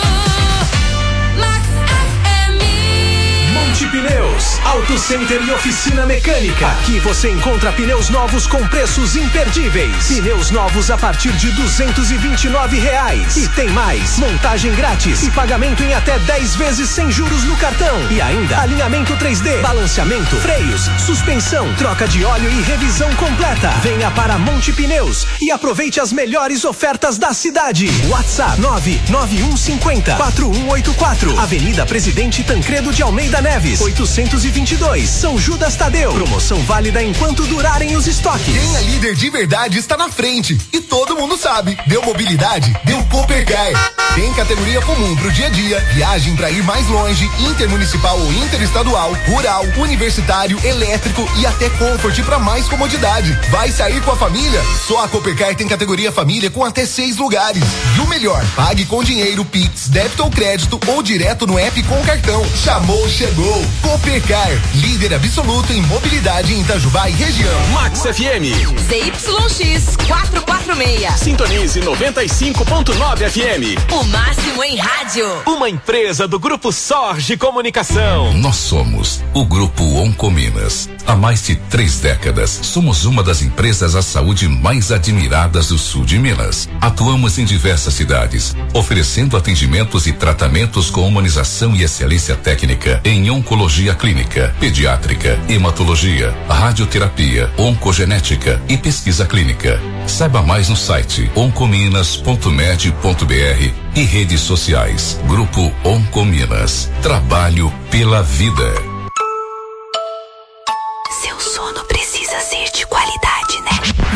Max F M.
Monte Pneus, Auto Center e Oficina Mecânica. Aqui você encontra pneus novos com preços imperdíveis. Pneus novos a partir de duzentos e vinte e nove reais. E tem mais, montagem grátis e pagamento em até dez vezes sem juros no cartão. E ainda alinhamento três D, balanceamento, freios, suspensão, troca de óleo e revisão completa. Venha para Monte Pneus e aproveite as melhores ofertas da cidade. WhatsApp nove nove um cinco zero, quatro um oito quatro. Avenida Presidente Tancredo de Almeida Neves, oitocentos e vinte e dois, São Judas Tadeu. Promoção válida enquanto durarem os estoques.
Quem é líder de verdade está na frente e todo mundo sabe. Deu mobilidade, deu Coopercar. Tem categoria comum pro dia a dia, viagem para ir mais longe, intermunicipal ou interestadual, rural, universitário, elétrico e até Comfort para mais comodidade. Vai sair com a família? Só a Coopercar tem categoria família com até seis lugares. E o melhor, pague com dinheiro, Pix, débito ou crédito ou direto no app com cartão. Chamou, chegou. Coopercar, líder absoluto em mobilidade em Itajubá e região.
Max F M.
Z Y X quatrocentos e quarenta e seis.
Sintonize noventa e cinco ponto nove F M.
O máximo em rádio.
Uma empresa do Grupo Sorge Comunicação.
Nós somos o Grupo Oncominas. Há mais de três décadas, somos uma das empresas à saúde mais admiradas do sul de Minas. Atuamos em diversas cidades, oferecendo atendimentos e tratamentos com humanização e excelência técnica em oncologia clínica, pediátrica, hematologia, radioterapia, oncogenética e pesquisa clínica. Saiba mais no site oncominas ponto med ponto br e redes sociais. Grupo Oncominas. Trabalho pela vida.
Seu sono precisa ser de qualidade, né?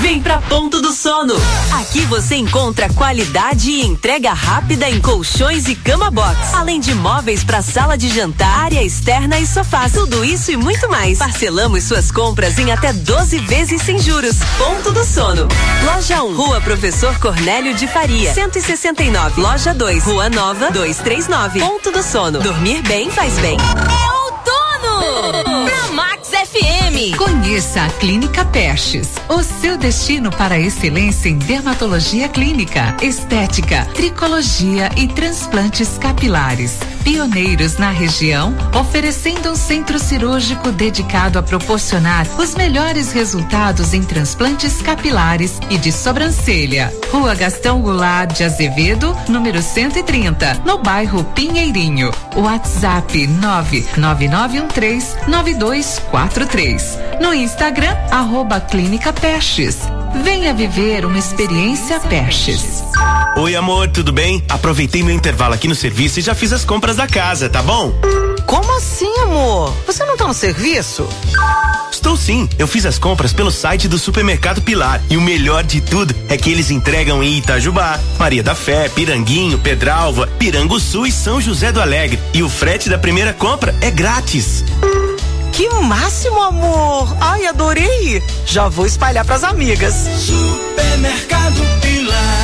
Vem pra Ponto do Sono. Aqui você encontra qualidade e entrega rápida em colchões e cama box, além de móveis para sala de jantar, área externa e sofás. Tudo isso e muito mais. Parcelamos suas compras em até doze vezes sem juros. Ponto do Sono. Loja um, Rua Professor Cornélio de Faria, cento e sessenta e nove. Loja dois, Rua Nova, duzentos e trinta e nove. Ponto do Sono. Dormir bem faz bem.
É outono! Na Max F M.
Conheça a Clínica Perches, o seu destino para a excelência em dermatologia clínica, estética, tricologia e transplantes capilares. Pioneiros na região, oferecendo um centro cirúrgico dedicado a proporcionar os melhores resultados em transplantes capilares e de sobrancelha. Rua Gastão Goulart de Azevedo, número cento e trinta, no bairro Pinheirinho. WhatsApp nove nove nove um três nove dois quatro três. No Instagram, arroba Clínica Perches. Venha viver uma experiência Perches.
Oi, amor, tudo bem? Aproveitei meu intervalo aqui no serviço e já fiz as compras da casa, tá bom?
Como assim, amor? Você não tá no serviço?
Estou sim, eu fiz as compras pelo site do Supermercado Pilar e o melhor de tudo é que eles entregam em Itajubá, Maria da Fé, Piranguinho, Pedralva, Piranguçu e São José do Alegre. E o frete da primeira compra é grátis.
Que máximo, amor! Ai, adorei! Já vou espalhar pras amigas.
Supermercado Pilar.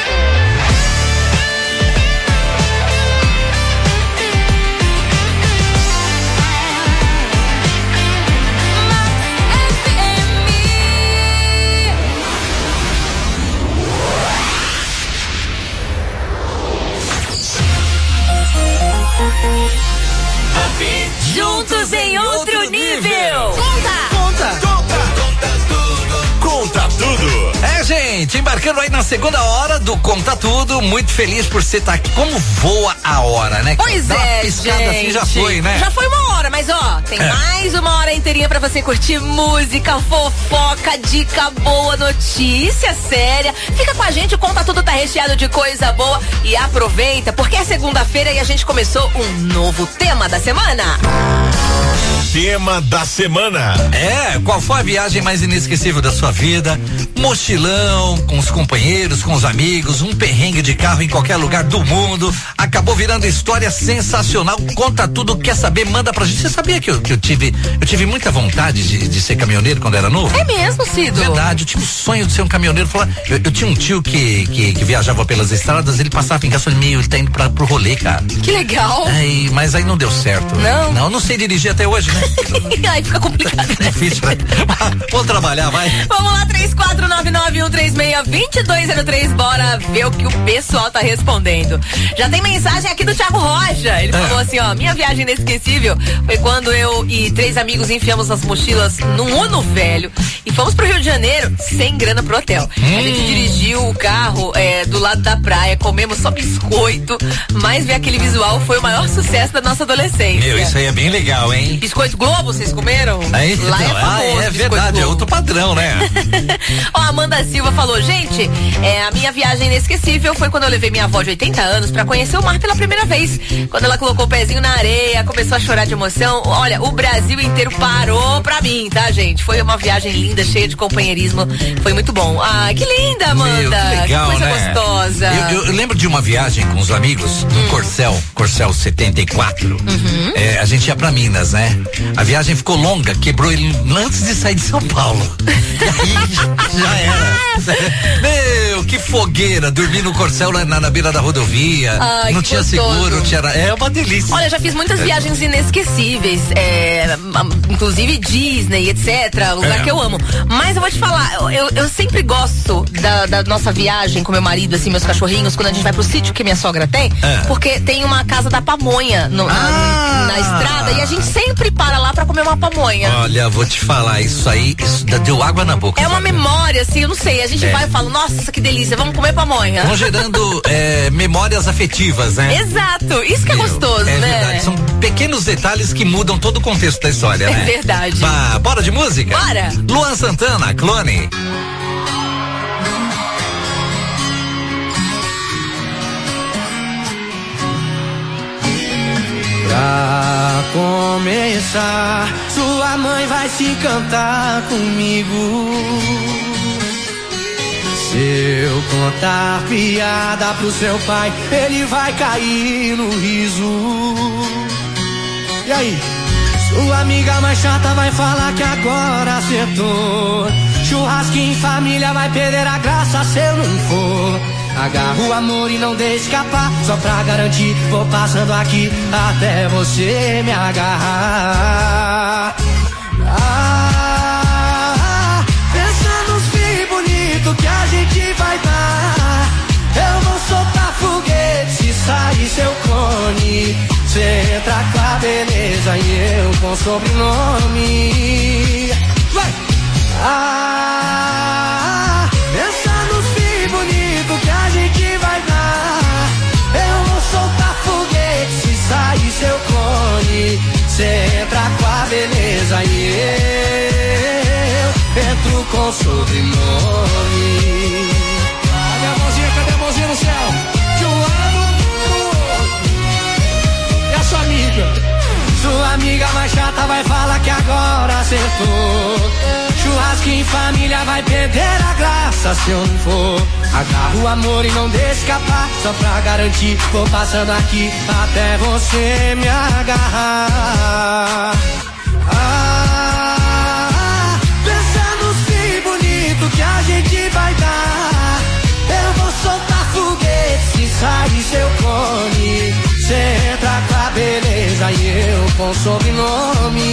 Juntos em outro nível.
Conta!
Conta!
Conta! Conta tudo! Conta tudo! É, gente, embarcando aí na segunda hora do Conta Tudo, muito feliz por você estar aqui. Como voa a hora, né?
Pois
Dá
é,
uma piscada
gente.
assim, já foi, né?
Já foi uma hora, mas ó, tem
É.
mais uma hora inteirinha pra você curtir música, fofoca, dica boa, notícia séria. Fica com a gente, o Conta Tudo tá recheado de coisa boa e aproveita, porque é segunda-feira e a gente começou um novo tema da semana.
Tema da semana. É, qual foi a viagem mais inesquecível da sua vida? Mochilão, com os companheiros, com os amigos, um perrengue de carro em qualquer lugar do mundo. Acabou virando história sensacional. Conta tudo, quer saber? Manda pra gente. Você sabia que eu, que eu tive, eu tive muita vontade de, de ser caminhoneiro quando era novo?
É mesmo, Cido?
Verdade, eu tinha um sonho de ser um caminhoneiro. Falar, eu, eu tinha um tio que, que, que viajava pelas estradas, ele passava em gasolina, meio, ele tá indo pra, pro rolê, cara.
Que legal.
Aí, mas aí não deu certo.
Não?
Não, não sei dirigir até hoje, né?
Aí fica complicado.
É difícil, né? Vamos trabalhar, vai.
Vamos lá, três quatro nove nove um três seis dois dois zero três, bora ver o que o pessoal tá respondendo. Já tem mensagem aqui do Thiago Rocha. Ele
É.
falou assim, ó, minha viagem inesquecível foi quando eu e três amigos enfiamos as mochilas num Uno velho e fomos pro Rio de Janeiro sem grana pro hotel.
Hum.
A gente dirigiu o carro é, do lado da praia, comemos só biscoito, mas ver aquele visual foi o maior sucesso da nossa adolescência.
Meu, isso aí é bem legal, hein?
Biscoito Globo, vocês comeram?
Aí,
Lá é
não,
famoso.
ah, é
Biscoito
verdade, é
Globo.
outro padrão, né?
Ó, a Amanda Silva falou, gente, é, a minha viagem inesquecível foi quando eu levei minha avó de oitenta anos pra conhecer o mar pela primeira vez. Quando ela colocou o pezinho na areia, começou a chorar de emoção. Olha, o Brasil inteiro parou pra mim, tá, gente? Foi uma viagem linda, cheia de companheirismo. Foi muito bom. Ah, que linda, Amanda.
Meu, que legal,
coisa
né?
gostosa.
Eu, eu- eu lembro de uma viagem com os amigos no
Hum.
Corcel, Corcel setenta e quatro.
Uhum.
É, a gente ia pra Minas, né? A viagem ficou longa, quebrou ele antes de sair de São Paulo. E aí, já era. Meu, que fogueira, dormir no Corcel lá na, na beira da rodovia.
Ai,
não
que
tinha
gostoso.
seguro, tinha, é uma delícia.
Olha, já fiz muitas viagens inesquecíveis, é, inclusive Disney, etcétera. Lugar
É.
que eu amo. Mas eu vou te falar, eu, eu sempre gosto da, da nossa viagem com meu marido, assim, meus cachorrinhos, quando a gente vai pro sítio que minha sogra tem,
É.
porque tem uma casa da pamonha no- na,
Ah.
na estrada e a gente sempre para lá pra comer uma pamonha.
Olha, vou te falar, isso aí, isso dá- deu água na boca.
É uma
sabe?
memória, assim, eu não sei. A gente
É.
vai e fala, nossa, que delícia, vamos comer pamonha.
Vão gerando é, memórias afetivas, né?
Exato, isso que é
Meu,
gostoso,
é
né?
verdade, são pequenos detalhes que mudam todo o contexto da história,
É
né?
verdade.
Bah, bora de música?
Bora.
Luan Santana, Clone.
Pra começar, sua mãe vai se cantar comigo.
Se eu contar piada pro seu pai, ele vai cair no riso. E aí? Sua amiga mais chata vai falar que agora acertou. Churrasquinho em família vai perder a graça se eu não for. Agarra o amor e não deixe escapar. Só pra garantir, vou passando aqui até você me agarrar. Ah, pensa nos fios bonitos que a gente vai dar. Eu vou soltar foguete se sair seu clone. Cê entra com a beleza e eu com sobrenome. Vai! Ah, pensa nos fios bonitos que a gente vai dar. Eu vou soltar foguete se sair seu clone. Cê entra com a beleza e eu entro com sobrenome. Cadê a mãozinha, cadê a mãozinha no céu? Que eu amo. E a sua amiga? Sua amiga mais chata vai falar que agora acertou. Churrasquinho em família vai perder a graça se eu não for. Agarra o amor e não deixe escapar. Só pra garantir, vou passando aqui até você me agarrar. Ah, pensa nos fios bonitos que a gente vai dar. Eu vou soltar foguete se sair seu clone. Cê entra com a beleza e eu com sobrenome.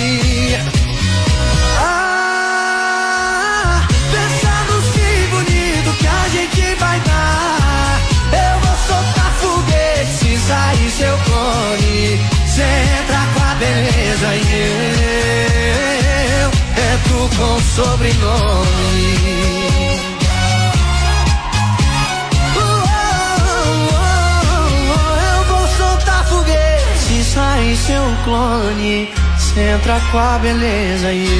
Ah, pensa nos fios bonitos que a gente vai dar. Eu vou soltar foguete se sair seu clone. Cê entra com a beleza e eu entro com sobrenome. Sai seu clone, cê entra com a beleza e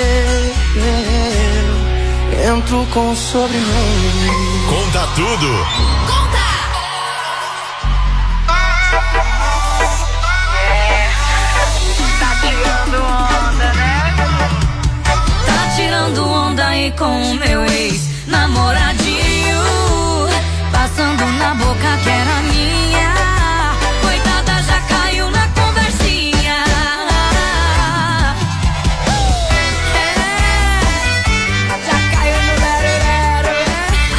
eu entro com sobrenome.
Conta tudo.
Conta! Tá tirando onda, né?
Tá tirando onda aí com o meu ex-namoradinho, passando na boca que era minha. Coitada, já caiu na conversinha. É, já caiu no lero-lero, é.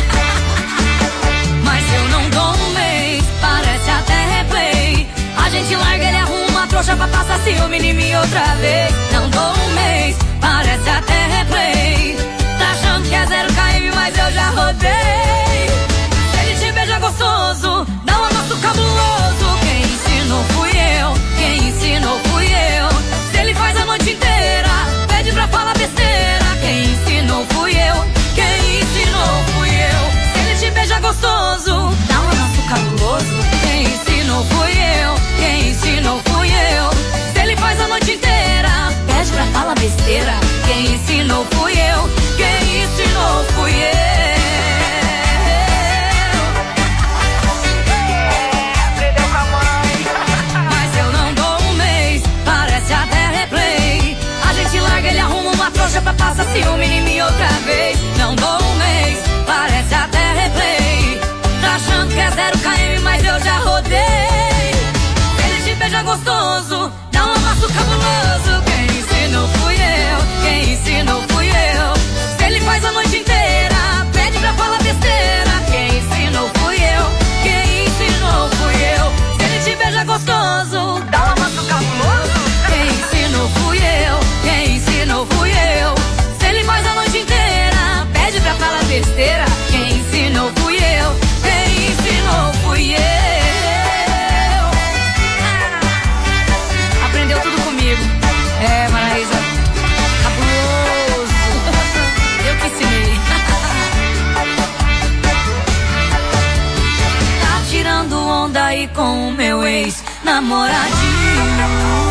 Mas eu não dou um mês, parece até replay. A gente larga, ele arruma a trouxa pra passar ciúme em mim outra vez. Não dou um mês, parece até replay. Tá achando que é zero K M, mas eu já rodei. Se ele te beija gostoso, dá um amasso cabuloso. Quem ensinou fui eu, quem ensinou fui eu. Se ele faz a noite inteira, pede pra falar besteira. Quem ensinou fui eu, quem ensinou fui eu. Se ele te beija gostoso, dá um amasso cabuloso. Quem ensinou fui eu, quem ensinou fui eu. Se ele faz a noite inteira, pede pra falar besteira. Quem ensinou fui eu, quem ensinou fui eu.
Aprendeu com a mãe.
Mas eu não dou um mês, parece até replay. A gente larga, ele arruma uma trouxa pra passar ciúme em mim outra vez. Não dou um mês, parece até replay. Tá achando que é zero K M, mas eu já rodei. Ele te beija gostoso, dá um amasso cabuloso. Quem ensinou fui eu, quem ensinou fui eu. Se ele faz a noite inteira, pede pra falar besteira. Quem ensinou fui eu, quem ensinou fui eu. Se ele te beija gostoso, dá um amasso cabuloso. Quem ensinou fui eu, quem ensinou fui eu. Se ele faz a noite inteira, pede pra falar besteira. Quem ensinou fui eu, quem ensinou fui eu. Ah, aprendeu tudo comigo. É, Maraísa, cabuloso. Eu que ensinei. Tá tirando onda aí com o meu ex-namoradinho.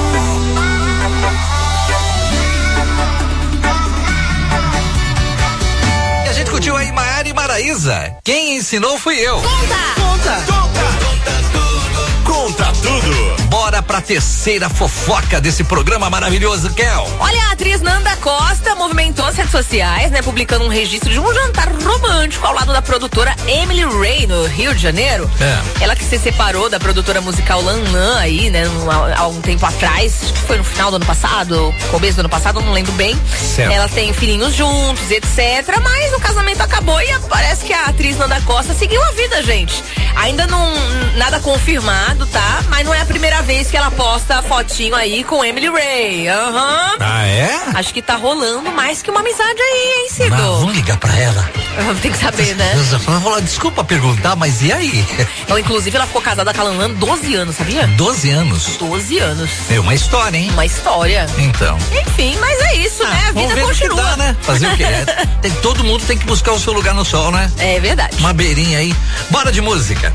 E a gente curtiu aí Maiara e Maraísa. Quem ensinou fui eu.
Conta!
Conta!
Conta tudo.
Bora pra terceira fofoca desse programa maravilhoso, Kel.
Olha, a atriz Nanda Costa movimentou as redes sociais, né? Publicando um registro de um jantar romântico ao lado da produtora Emily Ray, no Rio de Janeiro. É. Ela que se separou da produtora musical Lan Lan aí, né? Há um tempo atrás, acho que foi no final do ano passado, começo do ano passado, não lembro bem. Certo. Ela tem filhinhos juntos, etcétera. Mas o casamento acabou e parece que a atriz Nanda Costa seguiu a vida, gente. Ainda não, nada confirmado, tá? Mas não é a primeira vez que ela posta fotinho aí com Emily Ray. Aham. Uhum.
Ah, é?
Acho que tá rolando mais que uma amizade aí, hein, Cido?
Mas vamos ligar pra ela.
Tem que saber, né?
Eu vou falar, desculpa perguntar, mas e aí?
Então, inclusive, ela ficou casada com a Lan Lan doze anos, sabia?
doze anos?
doze anos.
É uma história, hein?
Uma história.
Então.
Enfim, mas é isso, ah, né? A vida continua.
Dá, né? Fazer o quê? Tem, todo mundo tem que buscar o seu lugar no sol, né?
É verdade.
Uma beirinha aí. Bora de música.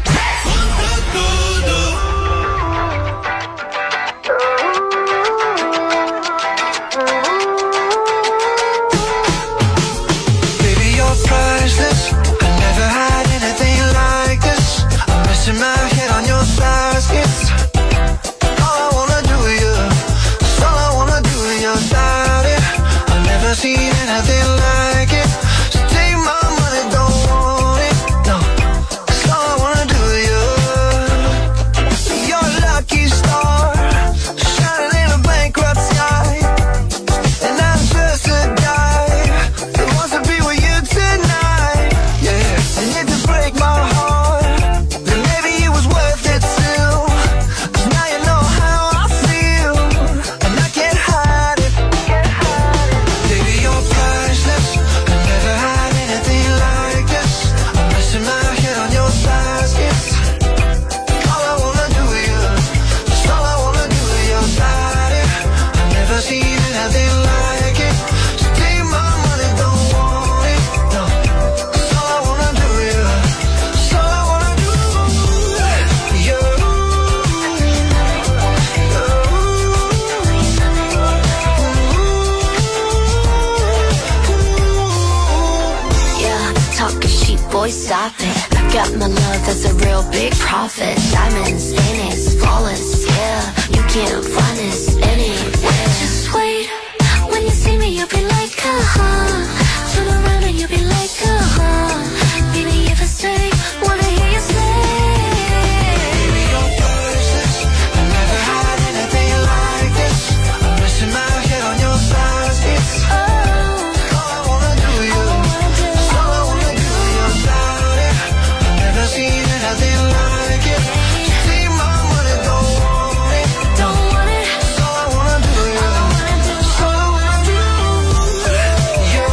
Baby, you're priceless. I never had anything like this. I'm missing my head on your baskets. All I wanna do is you. That's all I wanna do is your body. I've never seen anything like it. So take my money, don't want it. No, that's all I wanna do is you. You're a lucky star, shining in a bankrupt sky. And I'm just a guy that wants to be with you tonight. Yeah, and if you break my heart, then maybe it was worth it still. 'Cause now you know how I feel, and I can't hide it. Baby, you're priceless. I never had anything like this. I'm missing my head on your baskets. All I wanna do is you. That's all I wanna do is your body. I've never seen anything like it. So take my money, don't want it. No, that's all I wanna do is you. That's all I wanna do is you.
Yeah, talking sheep, boy, stop it. I got my love, that's a real big profit. Diamonds, Phoenix, flawless, yeah. You can't find this anywhere. Just wait, when you see me, you'll be like, uh-huh. Turn around and you'll be like, uh-huh. Baby, if I say, wanna hear you say.
Baby, you're priceless. I never had anything like this. I'm missing my head on your baskets. All I wanna do is you. That's all I wanna do is your body. I've never seen anything like it. So take my money, don't want it.
Don't want it.
That's all I wanna do is you. That's all I wanna do. You.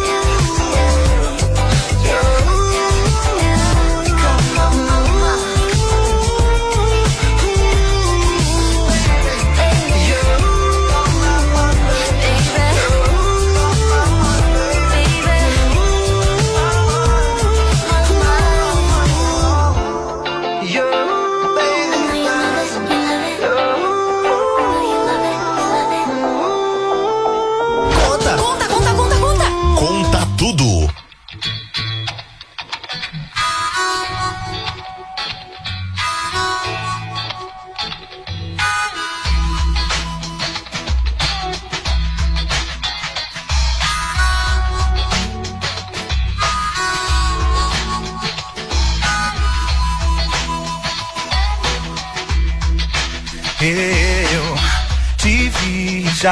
Come on, mama.
Conta, conta, conta, conta, conta.
Conta tudo.
Eu te vi já